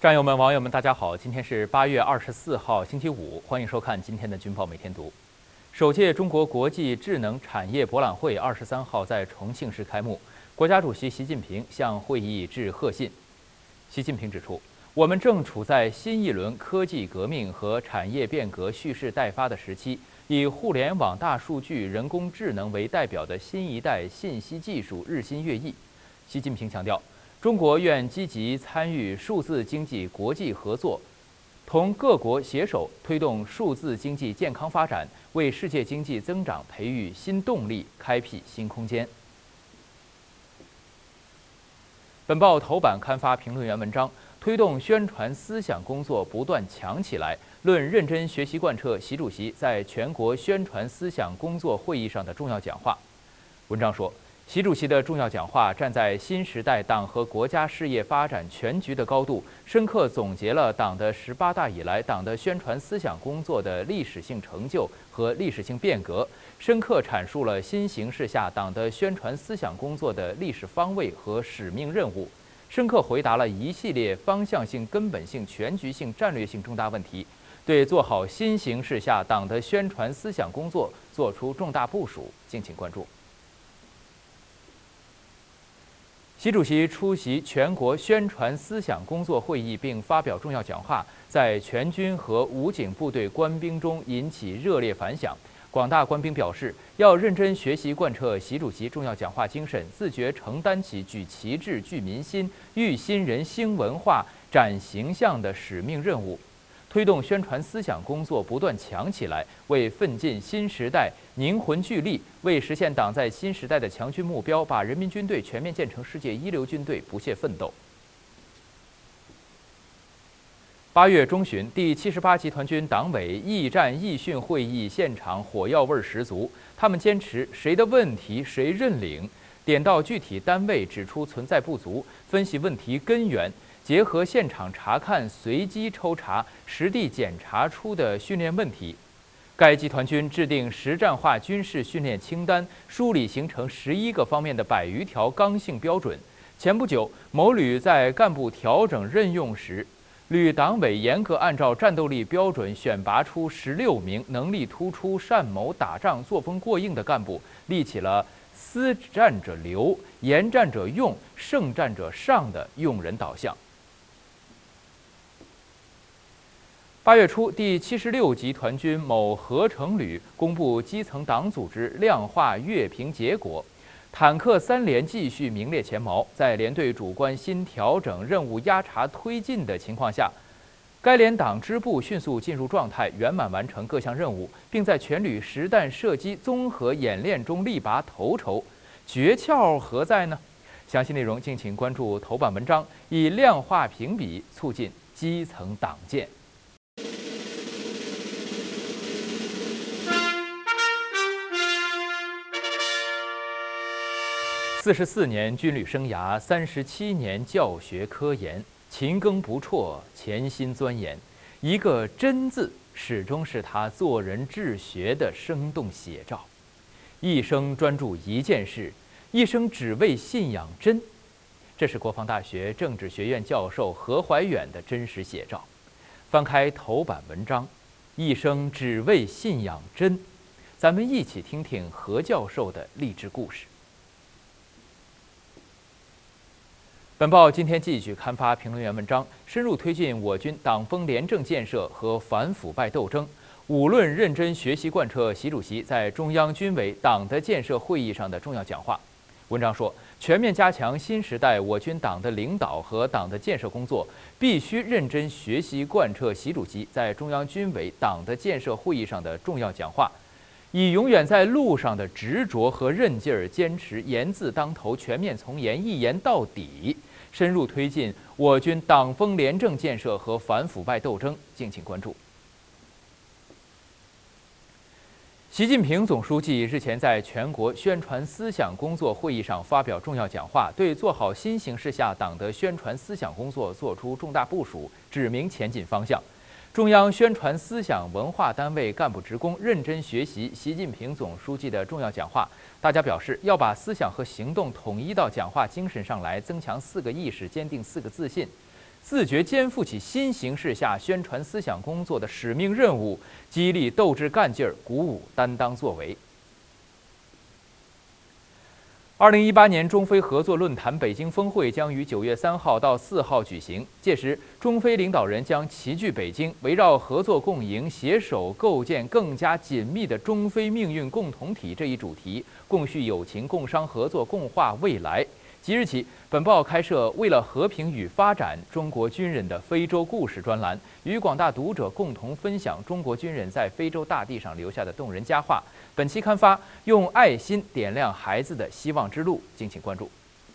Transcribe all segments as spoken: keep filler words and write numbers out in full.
战友们、网友们，大家好！今天是八月二十四号，星期五，欢迎收看今天的《军报每天读》。首届中国国际智能产业博览会二十三号在重庆市开幕，国家主席习近平向会议致贺信。习近平指出，我们正处在新一轮科技革命和产业变革蓄势待发的时期，以互联网、大数据、人工智能为代表的新一代信息技术日新月异。习近平强调，中国愿积极参与数字经济国际合作，同各国携手推动数字经济健康发展，为世界经济增长培育新动力，开辟新空间。本报头版刊发评论员文章：推动宣传思想工作不断强起来，论认真学习贯彻习主席在全国宣传思想工作会议上的重要讲话。文章说，习主席的重要讲话站在新时代党和国家事业发展全局的高度，深刻总结了党的十八大以来党的宣传思想工作的历史性成就和历史性变革，深刻阐述了新形势下党的宣传思想工作的历史方位和使命任务，深刻回答了一系列方向性、根本性、全局性、战略性重大问题，对做好新形势下党的宣传思想工作作出重大部署。敬请关注。习主席出席全国宣传思想工作会议并发表重要讲话，在全军和武警部队官兵中引起热烈反响。广大官兵表示，要认真学习贯彻习主席重要讲话精神，自觉承担起举旗帜、聚民心、育新人、兴文化、展形象的使命任务，推动宣传思想工作不断强起来，为奋进新时代凝魂聚力，为实现党在新时代的强军目标，把人民军队全面建成世界一流军队不懈奋斗。八月中旬，第七十八集团军党委议战议训会议现场火药味十足，他们坚持谁的问题谁认领，点到具体单位，指出存在不足，分析问题根源，结合现场查看、随机抽查、实地检查出的训练问题。该集团军制定实战化军事训练清单，梳理形成十一个方面的百余条刚性标准。前不久，某旅在干部调整任用时，旅党委严格按照战斗力标准选拔出十六名能力突出、善谋打仗、作风过硬的干部，立起了思战者留、严战者用、胜战者上的用人导向。八月初，第七十六集团军某合成旅公布基层党组织量化阅评结果，坦克三连继续名列前茅。在连队主官新调整任务压查推进的情况下，该连党支部迅速进入状态，圆满完成各项任务，并在全旅实弹射击综合演练中力拔头筹。诀窍何在呢？详细内容敬请关注头版文章，以量化评比促进基层党建。四十四年军旅生涯，三十七年教学科研，勤耕不辍，潜心钻研。一个“真”字，始终是他做人治学的生动写照。一生专注一件事，一生只为信仰真。这是国防大学政治学院教授何怀远的真实写照。翻开头版文章，一生只为信仰真。咱们一起听听何教授的励志故事。本报今天继续刊发评论员文章，深入推进我军党风廉政建设和反腐败斗争，五论认真学习贯彻习主席在中央军委党的建设会议上的重要讲话。文章说，全面加强新时代我军党的领导和党的建设工作，必须认真学习贯彻习主席在中央军委党的建设会议上的重要讲话，以永远在路上的执着和韧劲儿，坚持严字当头、全面从严、一严到底，深入推进我军党风廉政建设和反腐败斗争。敬请关注。习近平总书记日前在全国宣传思想工作会议上发表重要讲话，对做好新形势下党的宣传思想工作作出重大部署，指明前进方向。中央宣传思想文化单位干部职工认真学习习近平总书记的重要讲话。大家表示，要把思想和行动统一到讲话精神上来，增强四个意识，坚定四个自信。 自觉肩负起新形势下宣传思想工作的使命任务，激励斗志干劲儿，鼓舞担当作为。二零一八年中非合作论坛北京峰会将于九月三号到四号举行，届时中非领导人将齐聚北京，围绕合作共赢、携手构建更加紧密的中非命运共同体这一主题，共叙友情、共商合作、共话未来。即日起，本报开设“为了和平与发展：中国军人的非洲故事”专栏，与广大读者共同分享中国军人在非洲大地上留下的动人佳话。本期刊发“用爱心点亮孩子的希望之路”，敬请关注。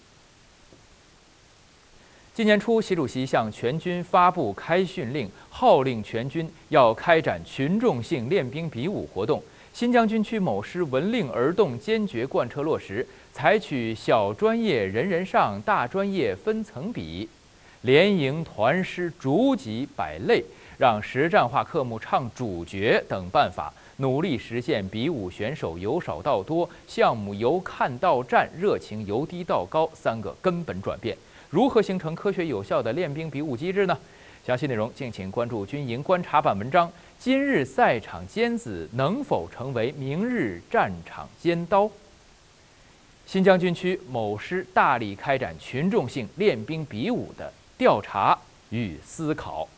今年初，习主席向全军发布开训令，号令全军要开展群众性练兵比武活动。新疆军区某师闻令而动，坚决贯彻落实，采取小专业人人上，大专业分层比，连营团师逐级摆类，让实战化科目唱主角等办法，努力实现比武选手由少到多、项目由看到战、热情由低到高三个根本转变。如何形成科学有效的练兵比武机制呢？详细内容敬请关注军营观察版文章。今日赛场尖子能否成为明日战场尖刀？新疆军区某师大力开展群众性练兵比武的调查与思考。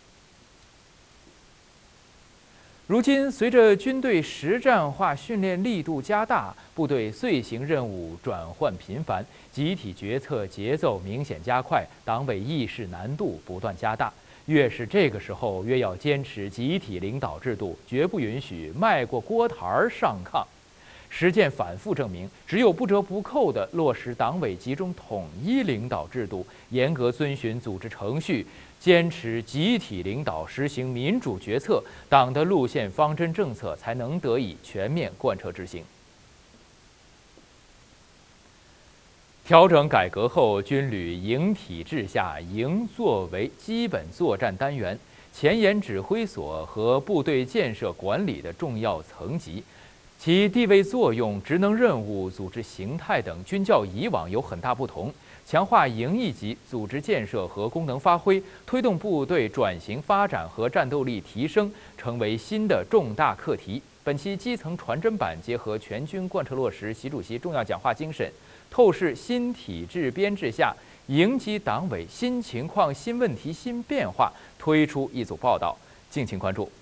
如今，随着军队实战化训练力度加大，部队遂行任务转换频繁，集体决策节奏明显加快，党委议事难度不断加大。越是这个时候，越要坚持集体领导制度，绝不允许迈过锅台儿上炕。实践反复证明，只有不折不扣地落实党委集中统一领导制度，严格遵循组织程序，坚持集体领导，实行民主决策，党的路线方针政策才能得以全面贯彻执行。调整改革后，军旅营体制下，营作为基本作战单元、前沿指挥所和部队建设管理的重要层级，其地位作用、职能任务、组织形态等均较以往有很大不同。强化营一级组织建设和功能发挥，推动部队转型发展和战斗力提升，成为新的重大课题。本期基层传真版结合全军贯彻落实习主席重要讲话精神，透视新体制编制下营级党委新情况、新问题、新变化，推出一组报道，敬请关注。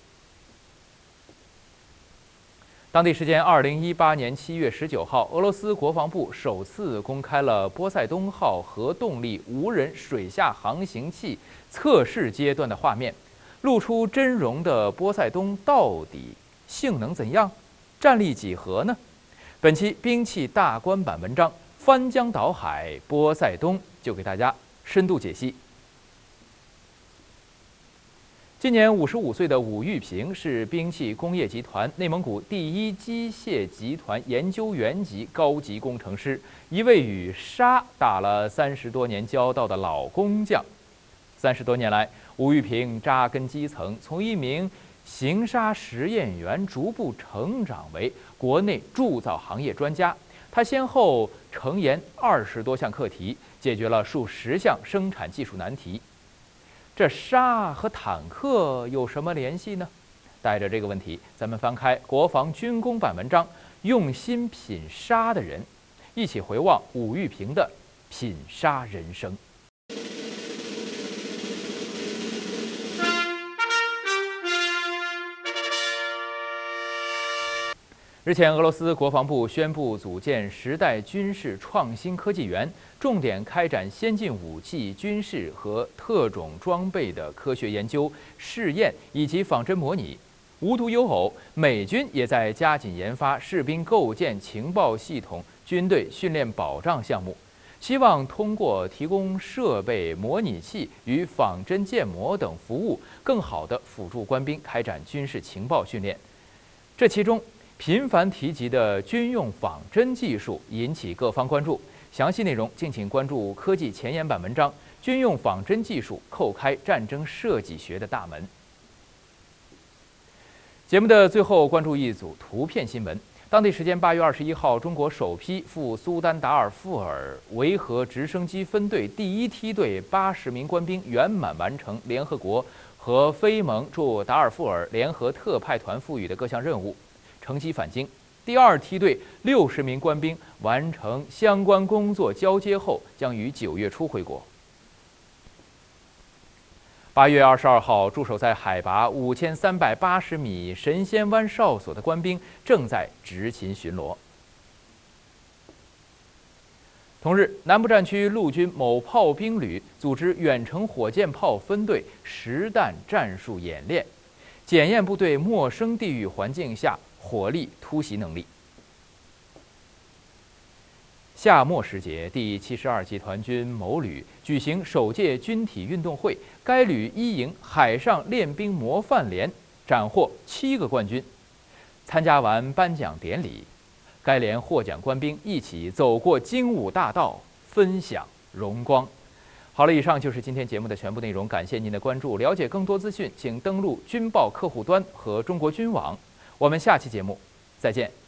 当地时间二零一八年七月十九号，俄罗斯国防部首次公开了波塞冬号核动力无人水下航行器测试阶段的画面，露出真容的波塞冬到底性能怎样，战力几何呢？本期兵器大观版文章翻江倒海波塞冬就给大家深度解析。今年五十五岁的武玉平是兵器工业集团内蒙古第一机械集团研究员级高级工程师，一位与沙打了三十多年交道的老工匠。三十多年来，武玉平扎根基层，从一名行沙实验员逐步成长为国内铸造行业专家。他先后承研二十多项课题，解决了数十项生产技术难题。这沙和坦克有什么联系呢？带着这个问题，咱们翻开国防军工版文章《用心品沙的人》，一起回望武玉平的品沙人生。日前，俄罗斯国防部宣布组建时代军事创新科技园，重点开展先进武器、军事和特种装备的科学研究、试验以及仿真模拟。无独有偶，美军也在加紧研发士兵构建情报系统、军队训练保障项目，希望通过提供设备、模拟器与仿真建模等服务，更好地辅助官兵开展军事情报训练。这其中，频繁提及的军用仿真技术引起各方关注，详细内容敬请关注科技前沿版文章《军用仿真技术叩开战争设计学的大门》。节目的最后，关注一组图片新闻。 当地时间八月二十一号，中国首批赴苏丹达尔富尔维和直升机分队第一梯队八十名官兵圆满完成联合国和非盟驻达尔富尔联合特派团赋予的各项任务，乘机返京。第二梯队六十名官兵完成相关工作交接后，将于九月初回国。八月二十二号，驻守在海拔五千三百八十米神仙湾哨所的官兵正在执勤巡逻。同日，南部战区陆军某炮兵旅组织远程火箭炮分队实弹战术演练，检验部队陌生地域环境下火力突袭能力。夏末时节，第七十二集团军某旅举行首届军体运动会，该旅一营海上练兵模范连斩获七个冠军。参加完颁奖典礼，该连获奖官兵一起走过精武大道，分享荣光。好了，以上就是今天节目的全部内容，感谢您的关注。了解更多资讯，请登录军报客户端和中国军网。我们下期节目再见。